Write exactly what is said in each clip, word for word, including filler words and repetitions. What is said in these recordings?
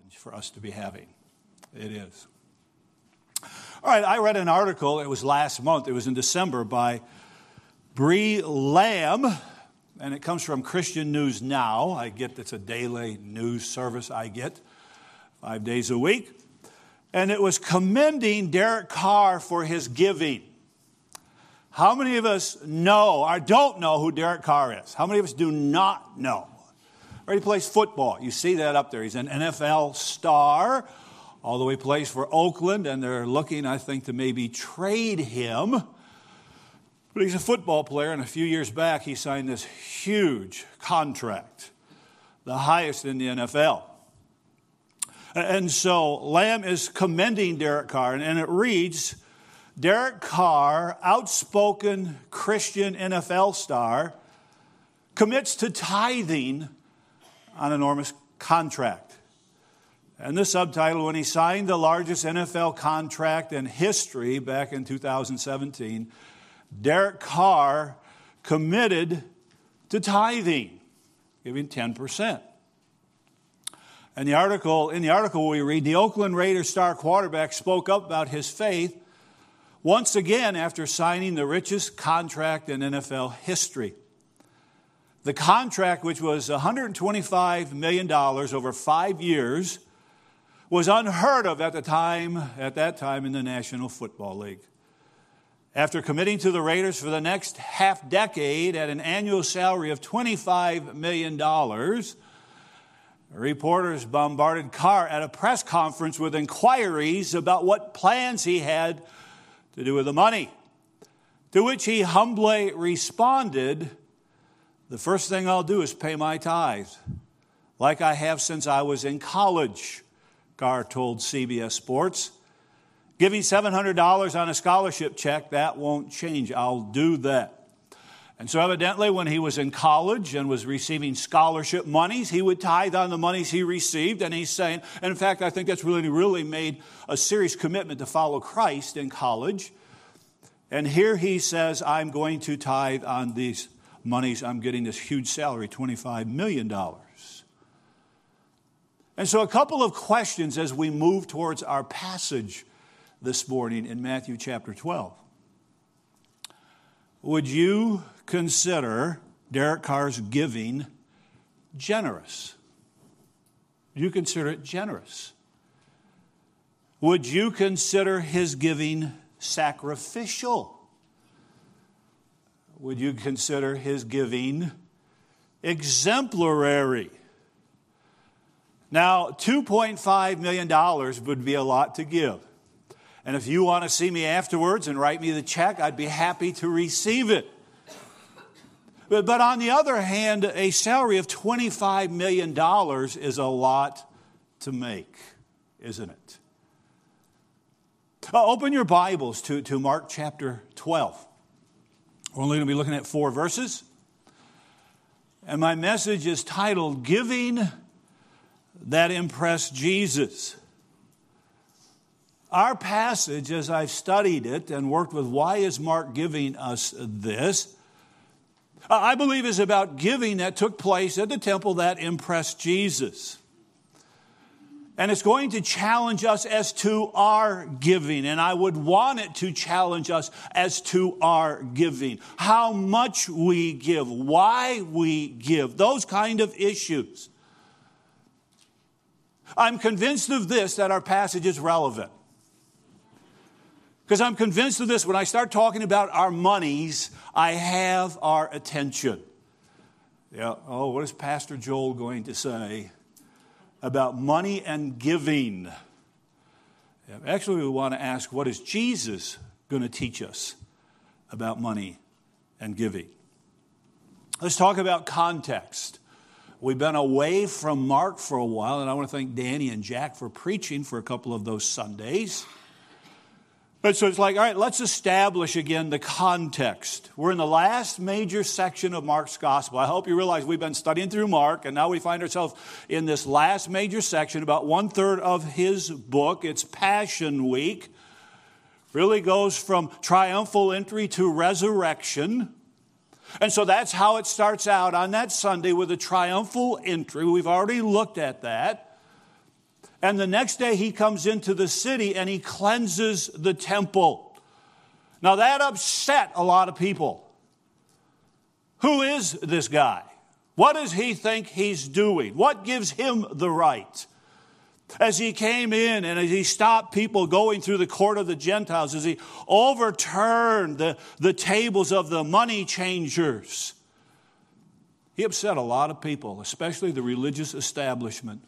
challenge for us to be having. It is. All right, I read an article, it was last month, it was in December, by Bree Lamb, and it comes from Christian News Now. I get it's a daily news service I get five days a week. And it was commending Derek Carr for his giving. How many of us know or don't know who Derek Carr is? How many of us do not know? Or he plays football. You see that up there. He's an N F L star, although he plays for Oakland, and they're looking, I think, to maybe trade him. But he's a football player, and a few years back, he signed this huge contract, the highest in the N F L. And so Lamb is commending Derek Carr, and it reads, Derek Carr, outspoken Christian N F L star, commits to tithing on an enormous contract. And the subtitle, when he signed the largest N F L contract in history back in two thousand seventeen, Derek Carr committed to tithing, giving ten percent. And the article, in the article we read, the Oakland Raiders star quarterback spoke up about his faith once again after signing the richest contract in N F L history. The contract, which was one hundred twenty-five million dollars over five years, was unheard of at the time, at that time in the National Football League. After committing to the Raiders for the next half decade at an annual salary of twenty-five million dollars, reporters bombarded Carr at a press conference with inquiries about what plans he had to do with the money, to which he humbly responded, the first thing I'll do is pay my tithes, like I have since I was in college, Carr told C B S Sports. Giving seven hundred dollars on a scholarship check, that won't change. I'll do that. And so evidently when he was in college and was receiving scholarship monies, he would tithe on the monies he received. And he's saying, and in fact, I think that's really, really made a serious commitment to follow Christ in college. And here he says, I'm going to tithe on these monies. I'm getting this huge salary, twenty-five million dollars. And so a couple of questions as we move towards our passage this morning in Matthew chapter twelve. Would you consider Derek Carr's giving generous? Would you consider it generous? Would you consider his giving sacrificial? Would you consider his giving exemplary? Now, two point five million dollars would be a lot to give. And if you want to see me afterwards and write me the check, I'd be happy to receive it. But, but on the other hand, a salary of twenty-five million dollars is a lot to make, isn't it? Uh, open your Bibles to, to Mark chapter twelve. We're only going to be looking at four verses. And my message is titled, Giving That Impressed Jesus. Our passage, as I've studied it and worked with why is Mark giving us this, I believe is about giving that took place at the temple that impressed Jesus. And it's going to challenge us as to our giving. And I would want it to challenge us as to our giving. How much we give, why we give, those kind of issues. I'm convinced of this, that our passage is relevant. Because I'm convinced of this, when I start talking about our monies, I have our attention. Yeah. Oh, what is Pastor Joel going to say about money and giving? Yeah, actually, we want to ask, what is Jesus going to teach us about money and giving? Let's talk about context. We've been away from Mark for a while, and I want to thank Danny and Jack for preaching for a couple of those Sundays. But so it's like, all right, let's establish again the context. We're in the last major section of Mark's gospel. I hope you realize we've been studying through Mark, and now we find ourselves in this last major section, about one third of his book. It's Passion Week. Really goes from triumphal entry to resurrection. And so that's how it starts out on that Sunday, with a triumphal entry. We've already looked at that. And the next day he comes into the city and he cleanses the temple. Now that upset a lot of people. Who is this guy? What does he think he's doing? What gives him the right? As he came in and as he stopped people going through the court of the Gentiles, as he overturned the, the tables of the money changers, he upset a lot of people, especially the religious establishment.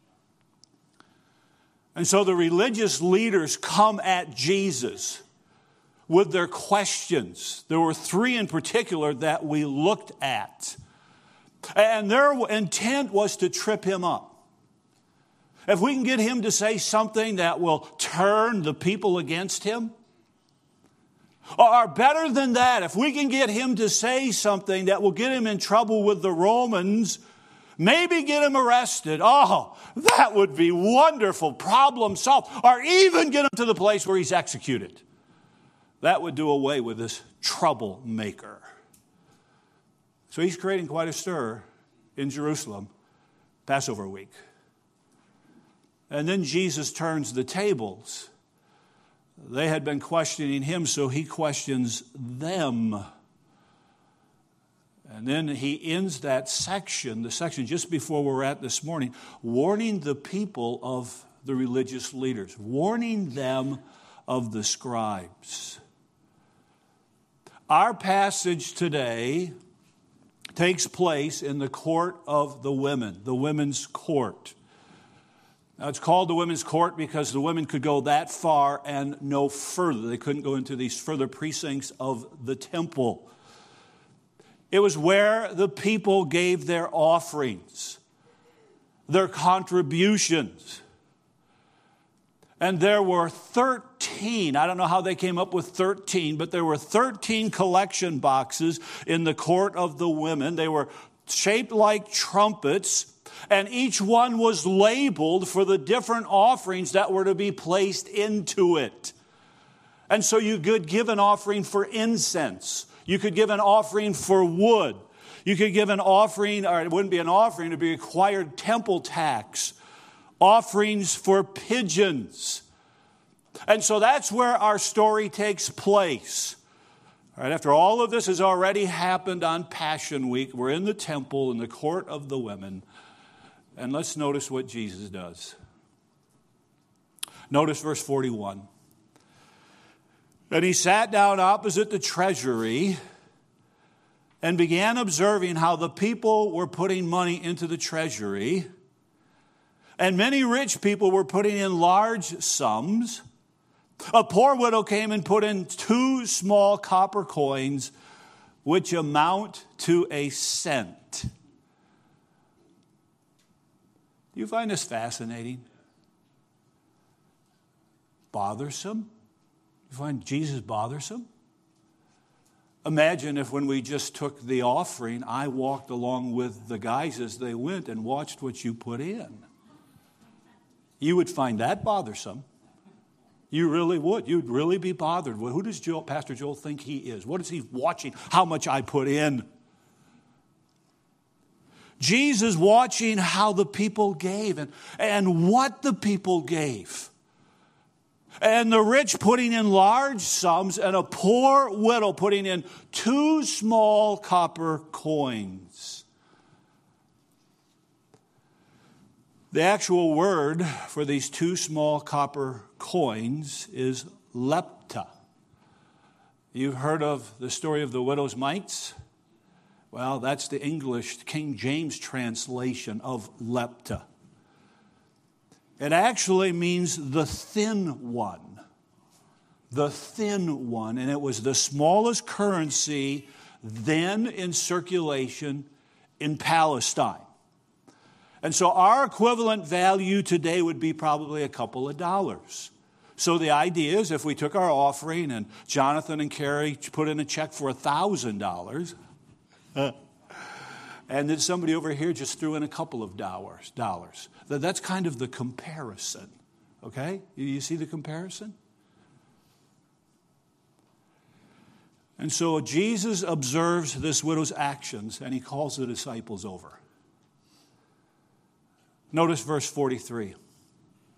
And so the religious leaders come at Jesus with their questions. There were three in particular that we looked at. And their intent was to trip him up. If we can get him to say something that will turn the people against him, or better than that, if we can get him to say something that will get him in trouble with the Romans, maybe get him arrested. Oh, that would be wonderful. Problem solved. Or even get him to the place where he's executed. That would do away with this troublemaker. So he's creating quite a stir in Jerusalem, Passover week. And then Jesus turns the tables. They had been questioning him, so he questions them. And then he ends that section, the section just before we're at this morning, warning the people of the religious leaders, warning them of the scribes. Our passage today takes place in the court of the women, the women's court. Now, it's called the women's court because the women could go that far and no further. They couldn't go into these further precincts of the temple. It was where the people gave their offerings, their contributions. And there were thirteen, I don't know how they came up with thirteen, but there were thirteen collection boxes in the court of the women. They were shaped like trumpets, and each one was labeled for the different offerings that were to be placed into it. And so you could give an offering for incense. You could give an offering for wood. You could give an offering, or it wouldn't be an offering, it would be a required temple tax. Offerings for pigeons. And so that's where our story takes place. All right, after all of this has already happened on Passion Week, we're in the temple in the court of the women. And let's notice what Jesus does. Notice verse forty-one. And he sat down opposite the treasury and began observing how the people were putting money into the treasury. And many rich people were putting in large sums. A poor widow came and put in two small copper coins, which amount to a cent. Do you find this fascinating? Bothersome? You find Jesus bothersome? Imagine if when we just took the offering, I walked along with the guys as they went and watched what you put in. You would find that bothersome. You really would. You'd really be bothered. Well, who does Joel, Pastor Joel think he is? What is he watching? How much I put in? Jesus watching how the people gave and, and what the people gave. And the rich putting in large sums and a poor widow putting in two small copper coins. The actual word for these two small copper coins is lepta. You've heard of the story of the widow's mites? Well, that's the English King James translation of lepta. It actually means the thin one. The thin one. And it was the smallest currency then in circulation in Palestine. And so our equivalent value today would be probably a couple of dollars. So the idea is if we took our offering and Jonathan and Carrie put in a check for one thousand dollars, and then somebody over here just threw in a couple of dollars, dollars. That's kind of the comparison, okay? You see the comparison? And so Jesus observes this widow's actions, and he calls the disciples over. Notice verse forty-three.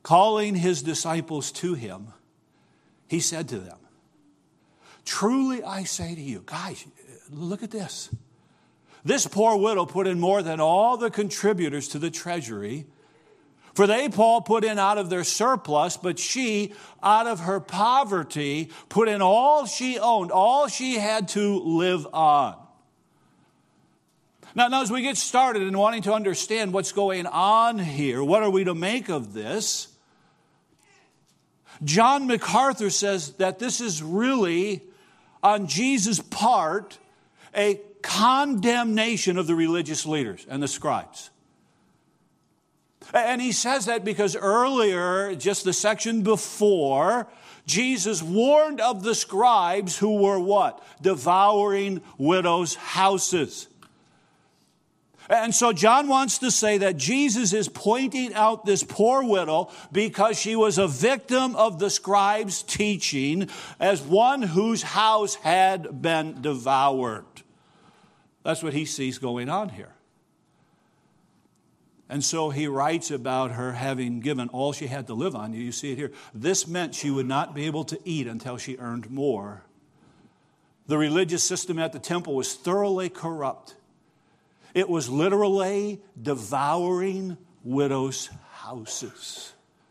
calling his disciples to him, he said to them, truly I say to you, guys, look at this. This poor widow put in more than all the contributors to the treasury. For they, Paul, put in out of their surplus, but she, out of her poverty, put in all she owned, all she had to live on. Now, now, as we get started in wanting to understand what's going on here, what are we to make of this? John MacArthur says that this is really, on Jesus' part, a condemnation of the religious leaders and the scribes. And he says that because earlier, just the section before, Jesus warned of the scribes who were what? Devouring widows' houses. And so John wants to say that Jesus is pointing out this poor widow because she was a victim of the scribes' teaching as one whose house had been devoured. That's what he sees going on here. And so he writes about her having given all she had to live on. You see it here. This meant she would not be able to eat until she earned more. The religious system at the temple was thoroughly corrupt. It was literally devouring widows' houses.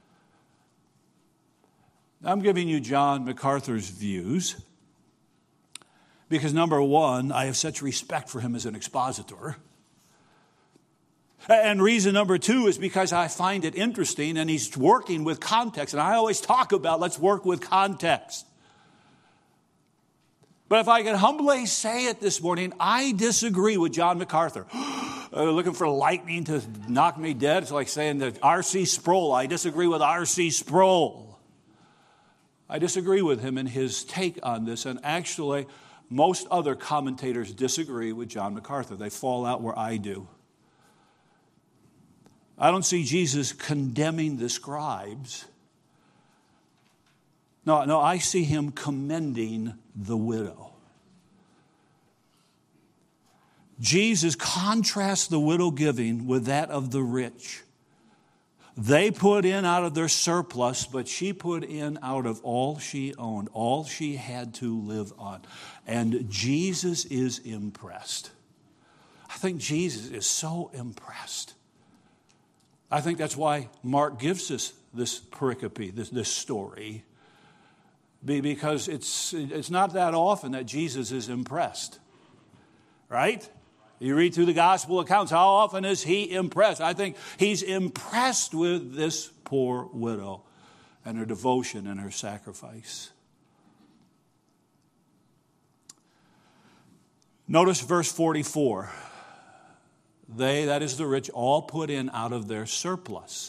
I'm giving you John MacArthur's views because, number one, I have such respect for him as an expositor. And reason number two is because I find it interesting and he's working with context. And I always talk about let's work with context. But if I can humbly say it this morning, I disagree with John MacArthur. uh, looking for lightning to knock me dead. It's like saying that R C Sproul. I disagree with R C Sproul. I disagree with him in his take on this. And actually, most other commentators disagree with John MacArthur. They fall out where I do. I don't see Jesus condemning the scribes. No, no, I see him commending the widow. Jesus contrasts the widow giving with that of the rich. They put in out of their surplus, but she put in out of all she owned, all she had to live on. And Jesus is impressed. I think Jesus is so impressed. I think that's why Mark gives us this pericope, this, this story, because it's, it's not that often that Jesus is impressed, right? You read through the gospel accounts, how often is he impressed? I think he's impressed with this poor widow and her devotion and her sacrifice. Notice verse forty-four. They, that is the rich, all put in out of their surplus.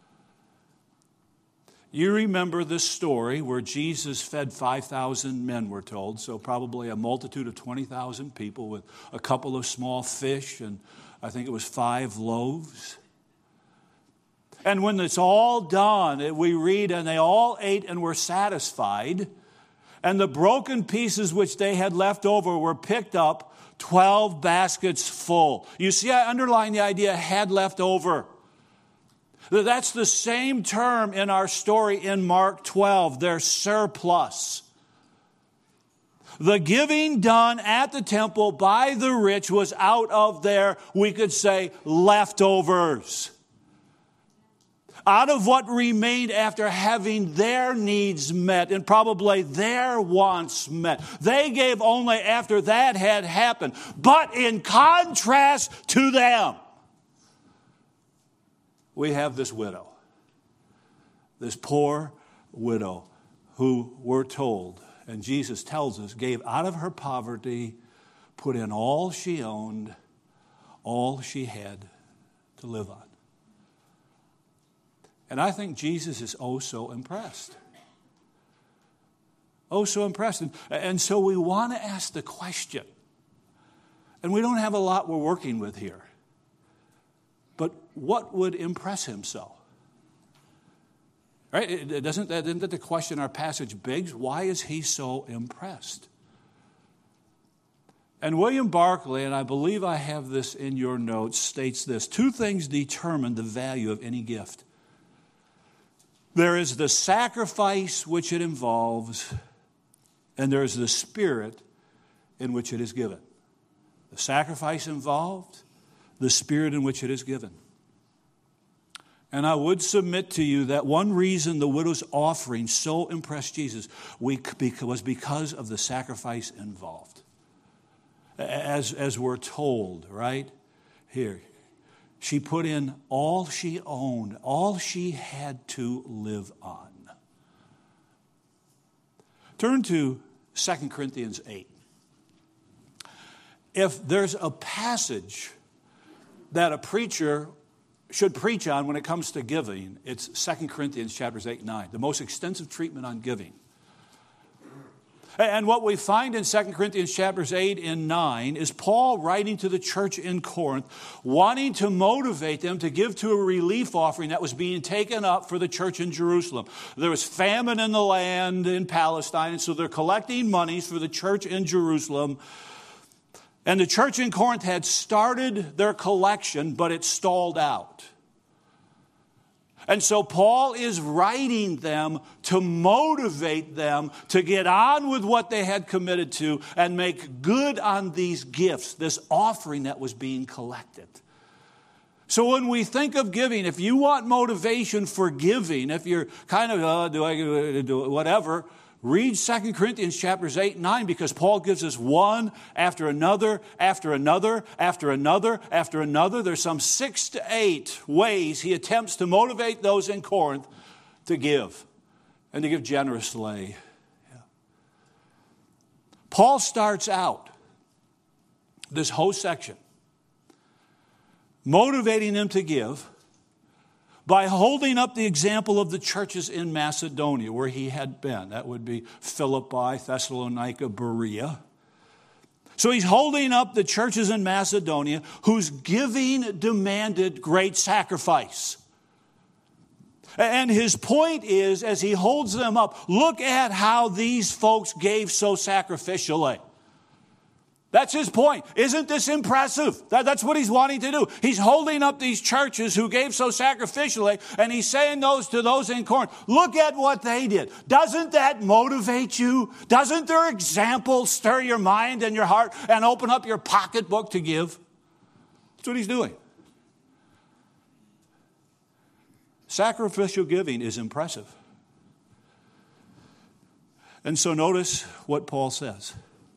You remember this story where Jesus fed five thousand men, we're told, so probably a multitude of twenty thousand people with a couple of small fish and I think it was five loaves. And when it's all done, we read, and they all ate and were satisfied, and the broken pieces which they had left over were picked up, twelve baskets full. You see, I underline the idea, had left over. That's the same term in our story in Mark twelve, their surplus. The giving done at the temple by the rich was out of their, we could say, leftovers. Out of what remained after having their needs met and probably their wants met. They gave only after that had happened. But in contrast to them, we have this widow, this poor widow who we're told, and Jesus tells us, gave out of her poverty, put in all she owned, all she had to live on. And I think Jesus is oh so impressed. Oh so impressed. And, and so we want to ask the question, and we don't have a lot we're working with here, but what would impress him so? Right? It, it doesn't, that, isn't that the question our passage begs? Why is he so impressed? And William Barclay, and I believe I have this in your notes, states this: two things determine the value of any gift. There is the sacrifice which it involves, and there is the spirit in which it is given. The sacrifice involved, the spirit in which it is given. And I would submit to you that one reason the widow's offering so impressed Jesus was because of the sacrifice involved. As, as we're told, right? Here, she put in all she owned, all she had to live on. Turn to Second Corinthians eight. If there's a passage that a preacher should preach on when it comes to giving, it's Second Corinthians chapters eight and nine, the most extensive treatment on giving. And what we find in Second Corinthians chapters eight and nine is Paul writing to the church in Corinth, wanting to motivate them to give to a relief offering that was being taken up for the church in Jerusalem. There was famine in the land in Palestine, and so they're collecting monies for the church in Jerusalem. And the church in Corinth had started their collection, but it stalled out. And so Paul is writing them to motivate them to get on with what they had committed to and make good on these gifts, this offering that was being collected. So when we think of giving, if you want motivation for giving, if you're kind of, uh, do I do whatever, read Second Corinthians chapters eight and nine, because Paul gives us one after another, after another, after another, after another. There's some six to eight ways he attempts to motivate those in Corinth to give and to give generously. Yeah. Paul starts out this whole section motivating them to give by holding up the example of the churches in Macedonia where he had been. That would be Philippi, Thessalonica, Berea. So he's holding up the churches in Macedonia whose giving demanded great sacrifice. And his point is, as he holds them up, look at how these folks gave so sacrificially. That's his point. Isn't this impressive? That, that's what he's wanting to do. He's holding up these churches who gave so sacrificially, and he's saying those to those in Corinth, look at what they did. Doesn't that motivate you? Doesn't their example stir your mind and your heart and open up your pocketbook to give? That's what he's doing. Sacrificial giving is impressive. And so notice what Paul says.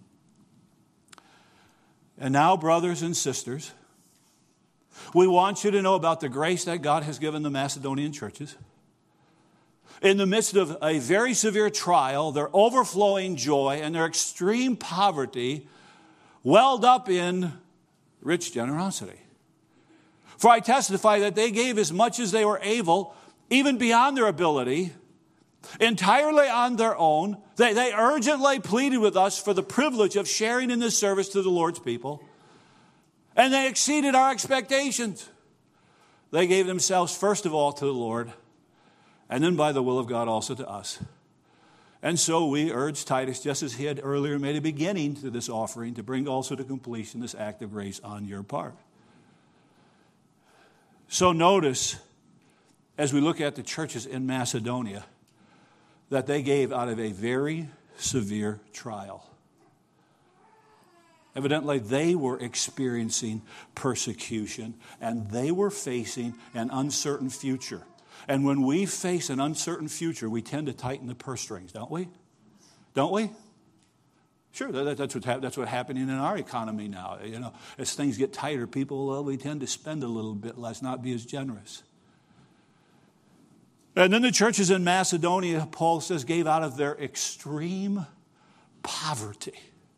And now, brothers and sisters, we want you to know about the grace that God has given the Macedonian churches. In the midst of a very severe trial, their overflowing joy and their extreme poverty welled up in rich generosity. For I testify that they gave as much as they were able, even beyond their ability, entirely on their own. They, they urgently pleaded with us for the privilege of sharing in this service to the Lord's people. And they exceeded our expectations. They gave themselves first of all to the Lord, and then by the will of God also to us. And so we urge Titus, just as he had earlier made a beginning to this offering, to bring also to completion this act of grace on your part. So notice, as we look at the churches in Macedonia, that they gave out of a very severe trial. Evidently, they were experiencing persecution, and they were facing an uncertain future. And when we face an uncertain future, we tend to tighten the purse strings, don't we? Don't we? Sure, that, that's, what's hap- that's what's happening in our economy now. You know, as things get tighter, people, well, we tend to spend a little bit less, not be as generous. And then the churches in Macedonia, Paul says, gave out of their extreme poverty.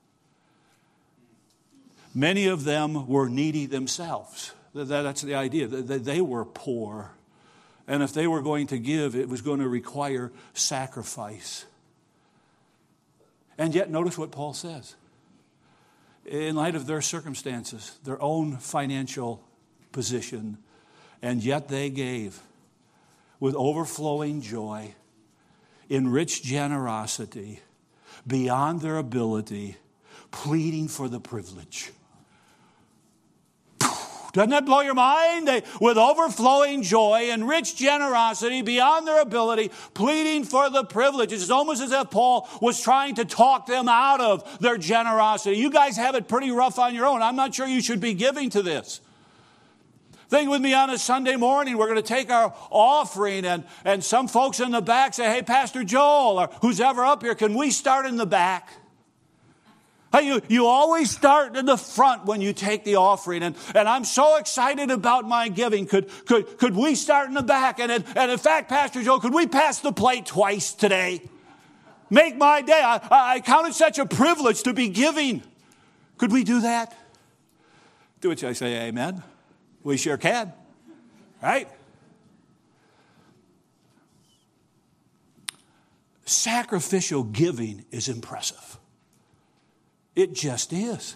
Many of them were needy themselves. That's the idea. They were poor. And if they were going to give, it was going to require sacrifice. And yet, notice what Paul says. In light of their circumstances, their own financial position, and yet they gave with overflowing joy, in rich generosity, beyond their ability, pleading for the privilege. Doesn't that blow your mind? They, with overflowing joy and rich generosity beyond their ability, pleading for the privileges. It's almost as if Paul was trying to talk them out of their generosity. You guys have it pretty rough on your own. I'm not sure you should be giving to this. Think with me on a Sunday morning, we're going to take our offering, and, and some folks in the back say, hey, Pastor Joel, or who's ever up here, can we start in the back? Hey, you, you always start in the front when you take the offering. And, and I'm so excited about my giving. Could, could, could we start in the back? And, and in fact, Pastor Joe, could we pass the plate twice today? Make my day. I, I count it such a privilege to be giving. Could we do that? Do it, I say amen. We sure can. Right? Sacrificial giving is impressive. It just is.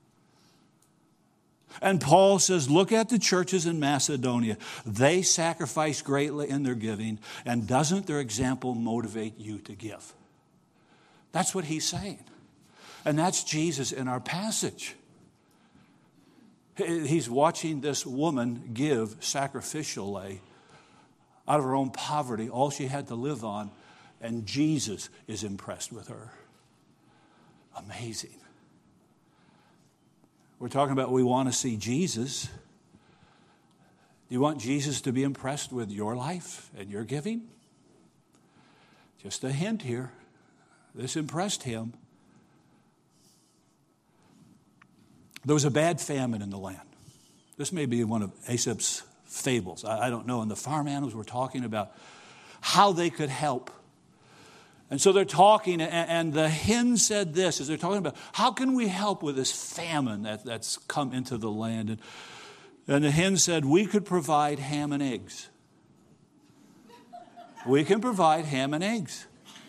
And Paul says, look at the churches in Macedonia. They sacrifice greatly in their giving, and doesn't their example motivate you to give? That's what he's saying. And that's Jesus in our passage. He's watching this woman give sacrificially out of her own poverty, all she had to live on, and Jesus is impressed with her. Amazing. We're talking about we want to see Jesus. Do you want Jesus to be impressed with your life and your giving? Just a hint here. This impressed him. There was a bad famine in the land. This may be one of Aesop's fables. I, I don't know. And the farm animals were talking about how they could help. And so they're talking, and the hen said this, as they're talking about, how can we help with this famine that, that's come into the land? And, and the hen said, we could provide ham and eggs. We can provide ham and eggs.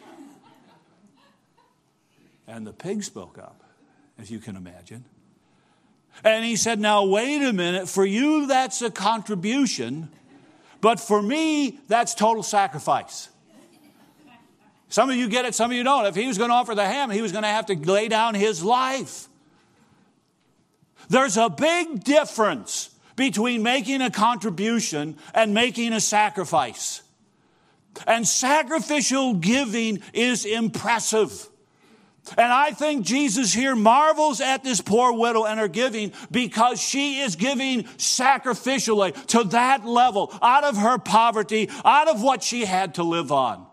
And the pig spoke up, as you can imagine. And he said, now wait a minute, for you that's a contribution, but for me that's total sacrifice. Some of you get it, some of you don't. If he was going to offer the ham, he was going to have to lay down his life. There's a big difference between making a contribution and making a sacrifice. And sacrificial giving is impressive. And I think Jesus here marvels at this poor widow and her giving because she is giving sacrificially to that level, out of her poverty, out of what she had to live on.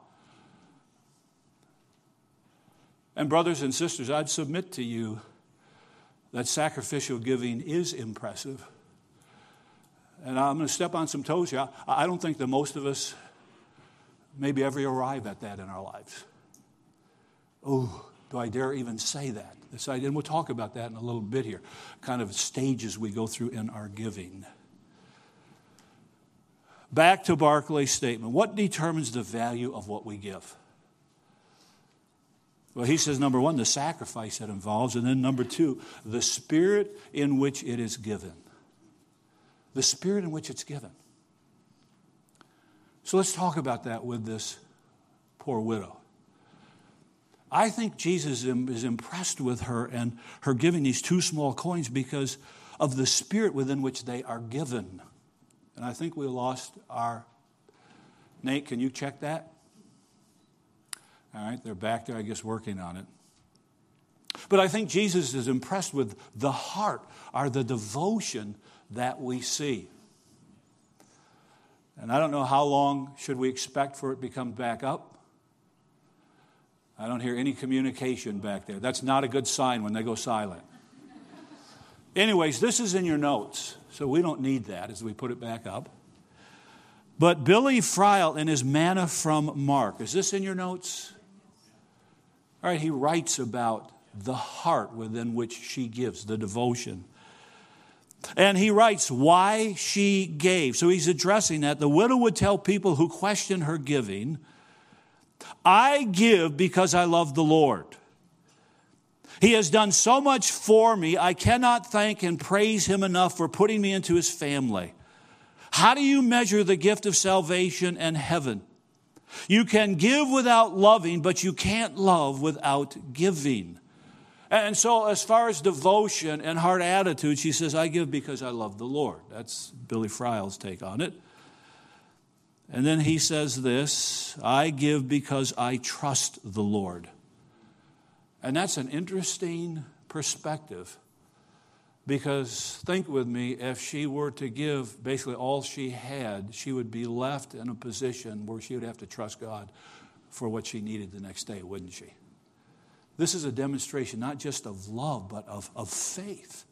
And brothers and sisters, I'd submit to you that sacrificial giving is impressive. And I'm going to step on some toes here. I don't think that most of us maybe ever arrive at that in our lives. Oh, do I dare even say that? And we'll talk about that in a little bit here, kind of stages we go through in our giving. Back to Barclay's statement. What determines the value of what we give? Well, he says, number one, the sacrifice that involves, and then number two, the spirit in which it is given. The spirit in which it's given. So let's talk about that with this poor widow. I think Jesus is impressed with her and her giving these two small coins because of the spirit within which they are given. And I think we lost our... Nate, can you check that? All right, they're back there, I guess, working on it. But I think Jesus is impressed with the heart, or the devotion that we see. And I don't know how long should we expect for it to come back up. I don't hear any communication back there. That's not a good sign when they go silent. Anyways, this is in your notes, so we don't need that as we put it back up. But Billy Fryle in his Manna from Mark, is this in your notes? All right, he writes about the heart within which she gives, the devotion. And he writes why she gave. So he's addressing that. The widow would tell people who question her giving, I give because I love the Lord. He has done so much for me, I cannot thank and praise him enough for putting me into his family. How do you measure the gift of salvation and heaven? You can give without loving, but you can't love without giving. And so as far as devotion and heart attitude, she says, I give because I love the Lord. That's Billy Fryle's take on it. And then he says this, I give because I trust the Lord. And that's an interesting perspective, because think with me, if she were to give basically all she had, she would be left in a position where she would have to trust God for what she needed the next day, wouldn't she? This is a demonstration not just of love, but of, of faith.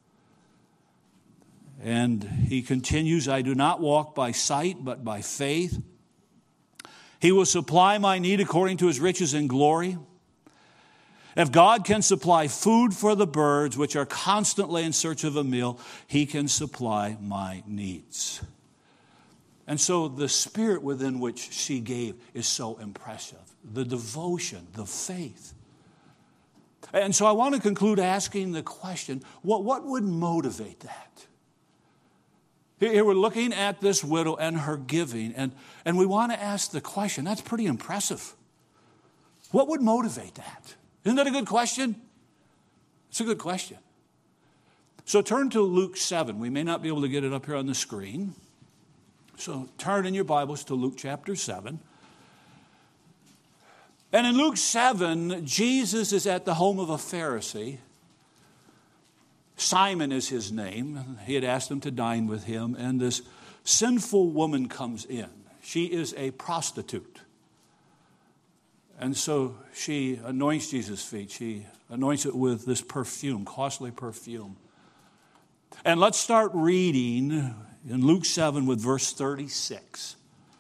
And he continues, I do not walk by sight, but by faith. He will supply my need according to his riches and glory. If God can supply food for the birds, which are constantly in search of a meal, he can supply my needs. And so the spirit within which she gave is so impressive. The devotion, the faith. And so I want to conclude asking the question, what, what would motivate that? Here we're looking at this widow and her giving, and, and we want to ask the question, that's pretty impressive. What would motivate that? Isn't that a good question? It's a good question. So turn to Luke seven. We may not be able to get it up here on the screen. So turn in your Bibles to Luke chapter seven. And in Luke seven, Jesus is at the home of a Pharisee. Simon is his name. He had asked him to dine with him, and this sinful woman comes in. She is a prostitute. And so she anoints Jesus' feet. She anoints it with this perfume, costly perfume. And let's start reading in Luke seven with verse thirty-six.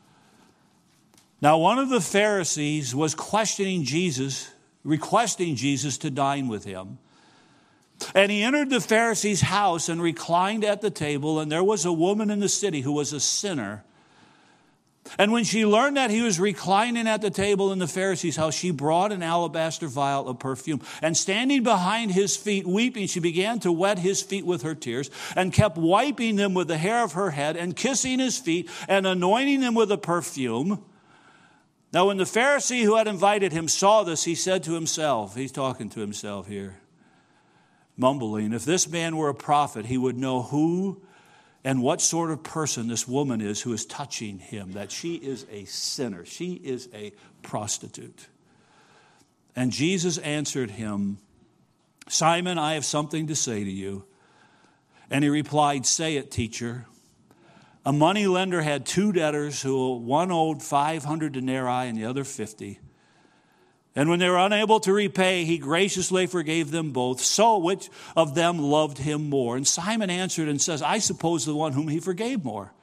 Now, one of the Pharisees was questioning Jesus, requesting Jesus to dine with him. And he entered the Pharisee's house and reclined at the table, and there was a woman in the city who was a sinner. And when she learned that he was reclining at the table in the Pharisee's house, she brought an alabaster vial of perfume. And standing behind his feet, weeping, she began to wet his feet with her tears, and kept wiping them with the hair of her head, and kissing his feet, and anointing them with the perfume. Now when the Pharisee who had invited him saw this, he said to himself, he's talking to himself here, mumbling, if this man were a prophet, he would know who and what sort of person this woman is who is touching him, that she is a sinner. She is a prostitute. And Jesus answered him, Simon, I have something to say to you. And he replied, say it, teacher. A moneylender had two debtors, who one owed five hundred denarii and the other fifty. And when they were unable to repay, he graciously forgave them both. So which of them loved him more? And Simon answered and says, I suppose the one whom he forgave more.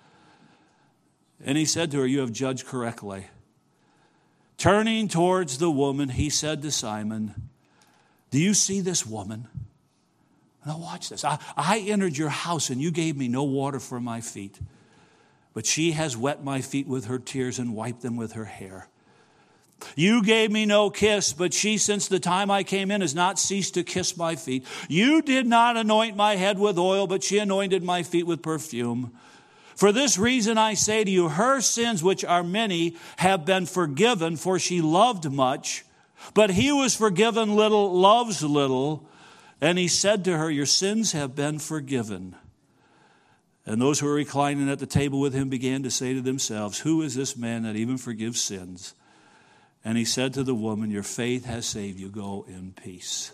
And he said to her, you have judged correctly. Turning towards the woman, he said to Simon, do you see this woman? Now watch this. I, I entered your house and you gave me no water for my feet. But she has wet my feet with her tears and wiped them with her hair. You gave me no kiss, but she, since the time I came in, has not ceased to kiss my feet. You did not anoint my head with oil, but she anointed my feet with perfume. For this reason I say to you, her sins, which are many, have been forgiven, for she loved much. But he who was forgiven little loves little. And he said to her, your sins have been forgiven. And those who were reclining at the table with him began to say to themselves, who is this man that even forgives sins? And he said to the woman, your faith has saved you. Go in peace.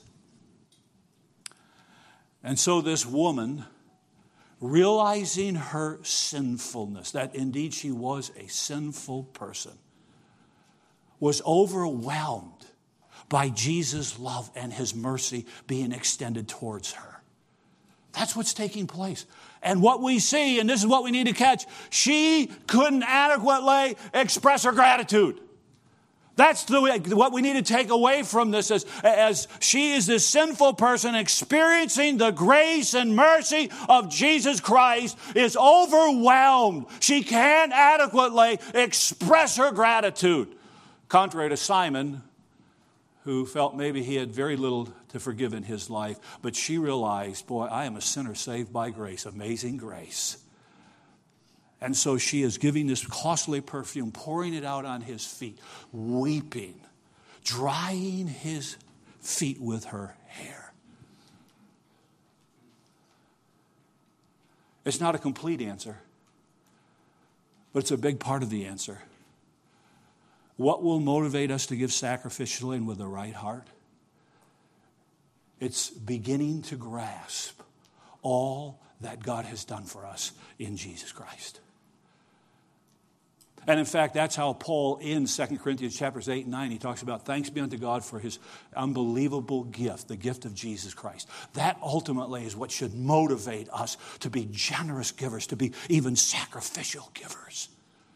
And so this woman, realizing her sinfulness, that indeed she was a sinful person, was overwhelmed by Jesus' love and his mercy being extended towards her. That's what's taking place. And what we see, and this is what we need to catch, she couldn't adequately express her gratitude. That's the way, what we need to take away from this, as, as she is this sinful person experiencing the grace and mercy of Jesus Christ, is overwhelmed. She can't adequately express her gratitude. Contrary to Simon, who felt maybe he had very little to forgive in his life, but she realized, boy, I am a sinner saved by grace, amazing grace. And so she is giving this costly perfume, pouring it out on his feet, weeping, drying his feet with her hair. It's not a complete answer, but it's a big part of the answer. What will motivate us to give sacrificially and with the right heart? It's beginning to grasp all that God has done for us in Jesus Christ. And in fact, that's how Paul in Second Corinthians chapters eight and nine, he talks about thanks be unto God for his unbelievable gift, the gift of Jesus Christ. That ultimately is what should motivate us to be generous givers, to be even sacrificial givers.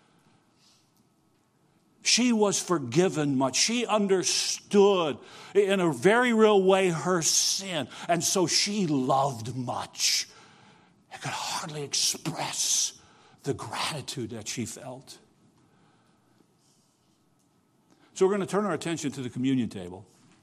She was forgiven much. She understood in a very real way her sin. And so she loved much. I could hardly express the gratitude that she felt. So we're going to turn our attention to the communion table.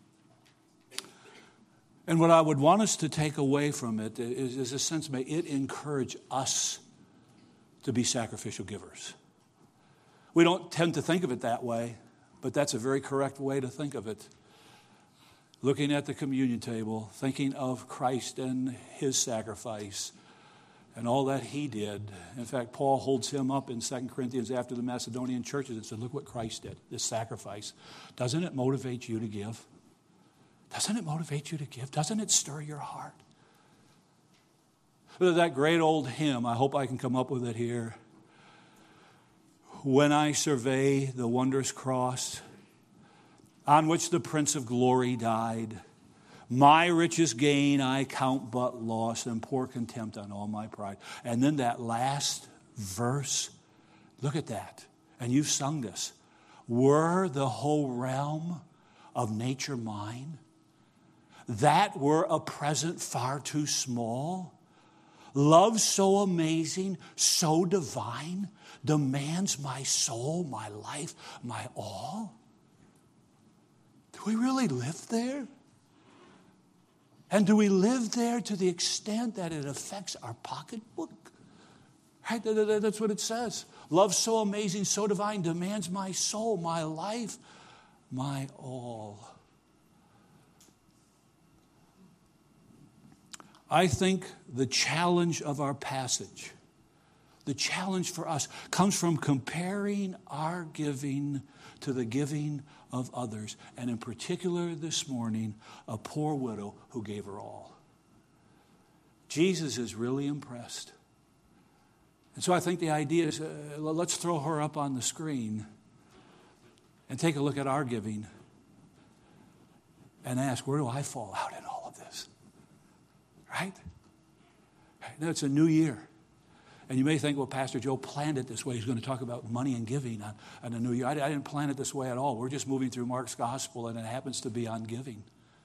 And what I would want us to take away from it is, is a sense, may it encourage us to be sacrificial givers. We don't tend to think of it that way, but that's a very correct way to think of it. Looking at the communion table, thinking of Christ and his sacrifice and all that he did. In fact, Paul holds him up in Second Corinthians after the Macedonian churches and said, look what Christ did, this sacrifice. Doesn't it motivate you to give? Doesn't it motivate you to give? Doesn't it stir your heart? That great old hymn, I hope I can come up with it here. When I survey the wondrous cross on which the Prince of Glory died, my richest gain I count but loss and pour contempt on all my pride. And then that last verse, look at that. And you've sung this. Were the whole realm of nature mine, that were a present far too small. Love so amazing, so divine, demands my soul, my life, my all. Do we really live there? And do we live there to the extent that it affects our pocketbook? Right? That's what it says. Love so amazing, so divine, demands my soul, my life, my all. I think the challenge of our passage, the challenge for us, comes from comparing our giving to the giving of others, and in particular this morning, a poor widow who gave her all. Jesus is really impressed. And so I think the idea is, uh, let's throw her up on the screen and take a look at our giving and ask, where do I fall out in all of this? Right? Now it's a new year. And you may think, well, Pastor Joe planned it this way. He's going to talk about money and giving on, on a new year. I, I didn't plan it this way at all. We're just moving through Mark's gospel, and it happens to be on giving.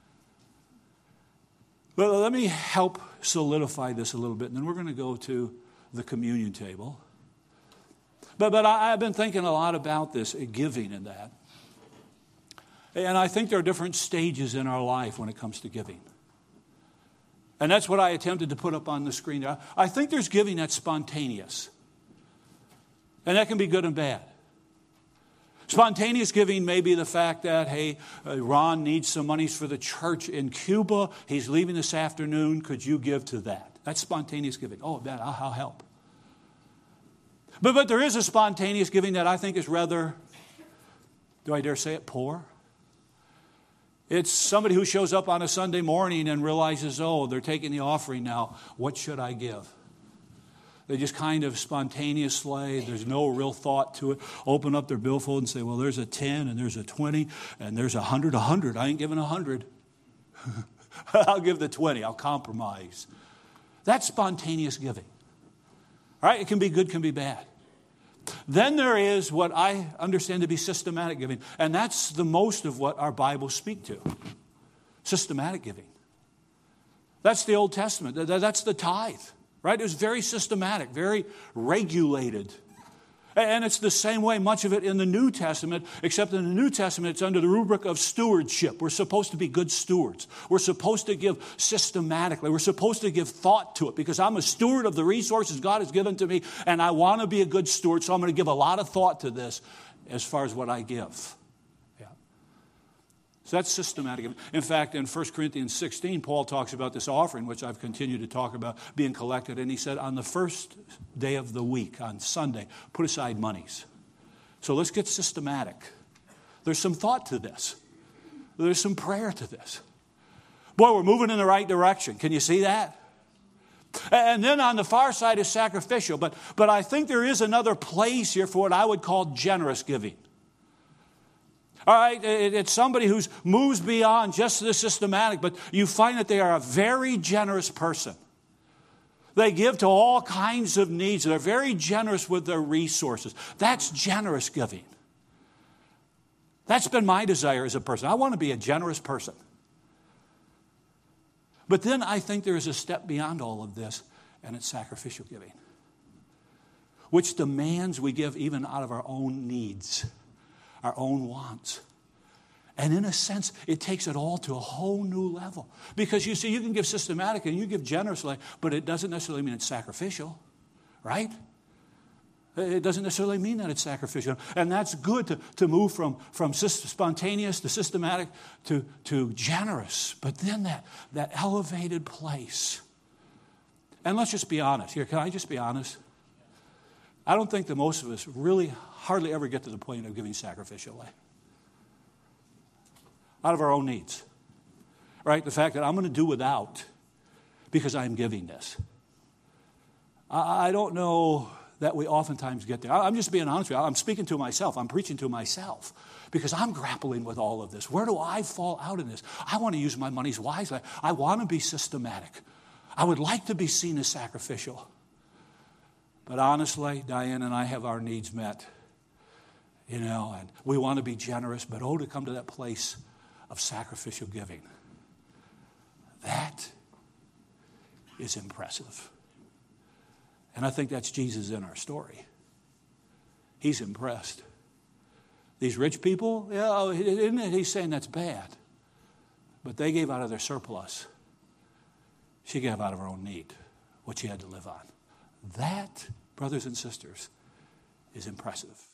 But let me help solidify this a little bit, and then we're going to go to the communion table. But, but I, I've been thinking a lot about this, giving and that. And I think there are different stages in our life when it comes to giving. And that's what I attempted to put up on the screen there. I think there's giving that's spontaneous. And that can be good and bad. Spontaneous giving may be the fact that, hey, uh, Ron needs some monies for the church in Cuba. He's leaving this afternoon. Could you give to that? That's spontaneous giving. Oh, man, I'll, I'll help. But, but there is a spontaneous giving that I think is rather, do I dare say it, poor? It's somebody who shows up on a Sunday morning and realizes, oh, they're taking the offering now. What should I give? They just kind of spontaneously, there's no real thought to it, open up their billfold and say, well, there's a ten and there's a twenty and there's a hundred, a hundred. I ain't giving a hundred. I'll give the twenty. I'll compromise. That's spontaneous giving. All right? It can be good, can be bad. Then there is what I understand to be systematic giving. And that's the most of what our Bibles speak to. Systematic giving. That's the Old Testament. That's the tithe. Right? It was very systematic, very regulated. And it's the same way, much of it in the New Testament, except in the New Testament, it's under the rubric of stewardship. We're supposed to be good stewards. We're supposed to give systematically. We're supposed to give thought to it because I'm a steward of the resources God has given to me, and I want to be a good steward, so I'm going to give a lot of thought to this as far as what I give. Yeah. So that's systematic. In fact, in First Corinthians sixteen, Paul talks about this offering, which I've continued to talk about, being collected. And he said, on the first day of the week, on Sunday, put aside monies. So let's get systematic. There's some thought to this. There's some prayer to this. Boy, we're moving in the right direction. Can you see that? And then on the far side is sacrificial. But, but I think there is another place here for what I would call generous giving. All right, it's somebody who moves beyond just the systematic, but you find that they are a very generous person. They give to all kinds of needs. They're very generous with their resources. That's generous giving. That's been my desire as a person. I want to be a generous person. But then I think there is a step beyond all of this, and it's sacrificial giving, which demands we give even out of our own needs, our own wants. And in a sense, it takes it all to a whole new level. Because you see, you can give systematically and you give generously, but it doesn't necessarily mean it's sacrificial, right? It doesn't necessarily mean that it's sacrificial. And that's good to, to move from, from spontaneous to systematic to, to generous. But then that, that elevated place. And let's just be honest. Here, can I just be honest? I don't think that most of us really hardly ever get to the point of giving sacrificially. Out of our own needs. Right? The fact that I'm going to do without because I'm giving this. I, I don't know that we oftentimes get there. I'm just being honest with you. I'm speaking to myself. I'm preaching to myself because I'm grappling with all of this. Where do I fall out in this? I want to use my monies wisely. I want to be systematic. I would like to be seen as sacrificial. But honestly, Diane and I have our needs met. You know, and we want to be generous, but oh, to come to that place of sacrificial giving. That is impressive. And I think that's Jesus in our story. He's impressed. These rich people, yeah, isn't it? He's saying that's bad. But they gave out of their surplus. She gave out of her own need, what she had to live on. That, brothers and sisters, is impressive.